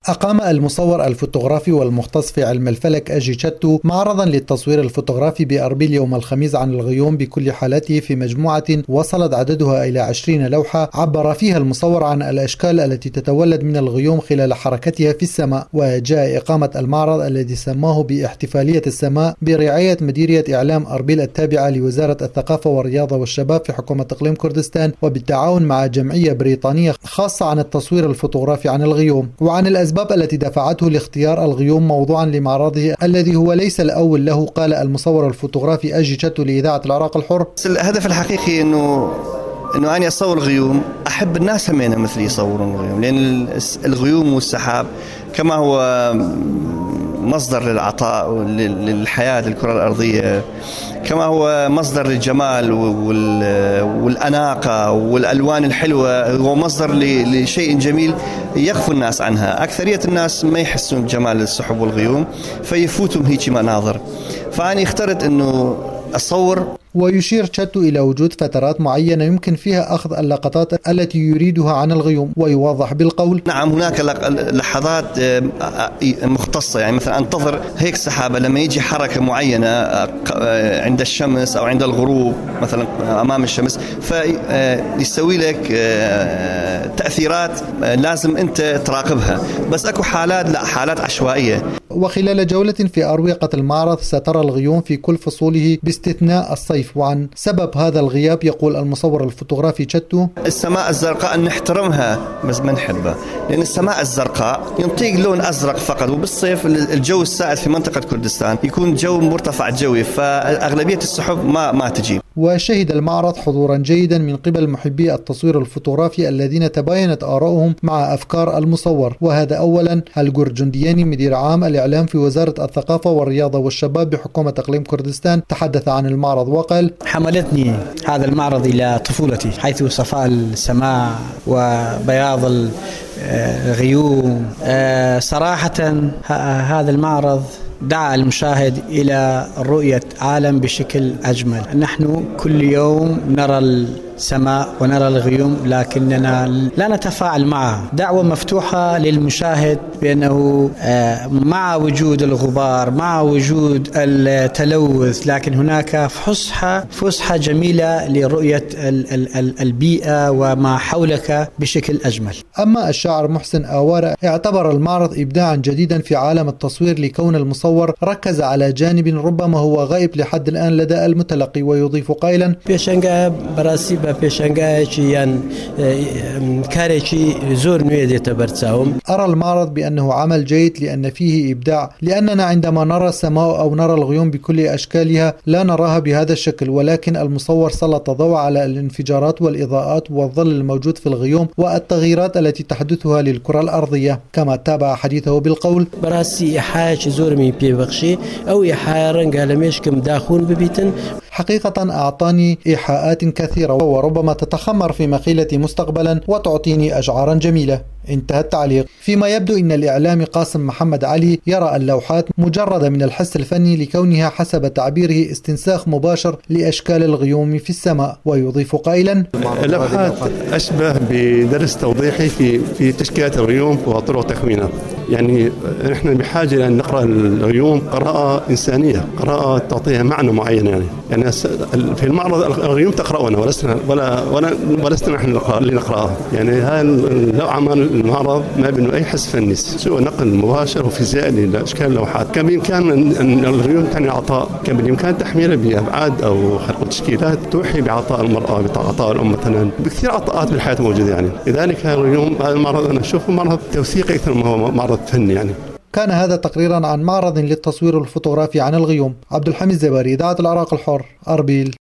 أقام المصور الفوتوغرافي والمختص في علم الفلك أجي تشاتو معرضا للتصوير الفوتوغرافي بأربيل يوم الخميس عن الغيوم بكل حالاته في مجموعة وصلت عددها إلى 20 لوحة عبر فيها المصور عن الأشكال التي تتولد من الغيوم خلال حركتها في السماء. وجاء إقامة المعرض الذي سماه باحتفالية السماء برعاية مديرية إعلام أربيل التابعة لوزارة الثقافة والرياضة والشباب في حكومة إقليم كردستان، وبالتعاون مع جمعية بريطانية خاصة عن التصوير الفوتوغرافي عن الغيوم وعن الأسباب التي دفعته لاختيار الغيوم موضوعا لمعرضه الذي هو ليس الأول له. قال المصور الفوتوغرافي أجي تشاتو لإذاعة العراق الحر: الهدف الحقيقي إنه أنا أصور غيوم، أحب الناس همينة مثلي يصورون الغيوم، لأن الغيوم والسحاب كما هو مصدر للعطاء للحياة للكرة الأرضية، كما هو مصدر للجمال والأناقة والألوان الحلوة، هو مصدر لشيء جميل يغفو الناس عنها. أكثرية الناس ما يحسون بجمال السحب والغيوم فيفوتهم هيك مناظر، فأنا اخترت أنه أصور. ويشير تشاتو إلى وجود فترات معينة يمكن فيها أخذ اللقطات التي يريدها عن الغيوم، ويوضح بالقول: نعم، هناك لحظات مختصة، يعني مثلا أنتظر هيك سحابة لما يجي حركة معينة عند الشمس أو عند الغروب مثلا أمام الشمس، فيسوي لك تأثيرات لازم أنت تراقبها. بس أكو حالات لا، حالات عشوائية. وخلال جولة في أروقة المعرض سترى الغيوم في كل فصوله باستثناء الصيف. وعن سبب هذا الغياب يقول المصور الفوتوغرافي تشاتو: السماء الزرقاء نحترمها بس ما نحبها، لأن السماء الزرقاء ينطيك لون أزرق فقط، وبالصيف الجو السائد في منطقة كردستان يكون جو مرتفع جوي، فأغلبية السحب ما تجي. وشهد المعرض حضورا جيدا من قبل محبي التصوير الفوتوغرافي الذين تباينت آراؤهم مع أفكار المصور. وهذا أولا الجورجندياني مدير عام الإعلام في وزارة الثقافة والرياضة والشباب بحكومة إقليم كردستان تحدث عن المعرض وقال: حملتني هذا المعرض إلى طفولتي، حيث صفاء السماء وبياض الغيوم. صراحة هذا المعرض دعا المشاهد إلى رؤية عالم بشكل أجمل. نحن كل يوم نرى السماء ونرى الغيوم لكننا لا نتفاعل معها. دعوة مفتوحة للمشاهد بأنه مع وجود الغبار، مع وجود التلوث، لكن هناك فسحة جميلة لرؤية البيئة وما حولك بشكل أجمل. أما الشاعر محسن آوارة اعتبر المعرض إبداعا جديدا في عالم التصوير لكون المصور ركز على جانب ربما هو غائب لحد الآن لدى المتلقي، ويضيف قائلا: أرى المعرض بأنه عمل جيد لأن فيه إبداع، لأننا عندما نرى السماء أو نرى الغيوم بكل أشكالها لا نراها بهذا الشكل، ولكن المصور سلط ضوء على الانفجارات والإضاءات والظل الموجود في الغيوم والتغييرات التي تحدثها للكرة الأرضية. كما تابع حديثه بالقول: حقيقة أعطاني إيحاءات كثيرة وربما تتخمر في مقيلتي مستقبلا وتعطيني أشعارا جميلة. انتهى التعليق. فيما يبدو أن الإعلامي قاسم محمد علي يرى اللوحات مجردة من الحس الفني لكونها حسب تعبيره استنساخ مباشر لأشكال الغيوم في السماء، ويضيف قائلا: اللوحات أشبه بدرس توضيحي في تشكيلات الغيوم وطرق تكوينها. يعني نحن بحاجة إلى أن نقرأ الغيوم قراءة إنسانية، قراءة تعطيها معنى معين. يعني في المعرض الغيوم تقرأنا ولسنا نحن اللي نقرأها. يعني لو عمل المعرض ما بينه أي حس فني سوى نقل مباشر وفيزيائي لأشكال اللوحات. كان بإمكان أن الغيوم تعني عطاء، كان بالإمكان تحميلها بأبعاد أو خلق تشكيلات توحي بعطاء المرأة، بعطاء الأم مثلا، بكثير عطاءات بالحياة موجودة. يعني لذلك الغيوم هذا المعرض أنا أشوفه معرض توثيقي أكثر ما هو معرض فني. يعني كان هذا تقريرا عن معرض للتصوير الفوتوغرافي عن الغيوم. عبد الحميد زباري، إذاعة العراق الحر، أربيل.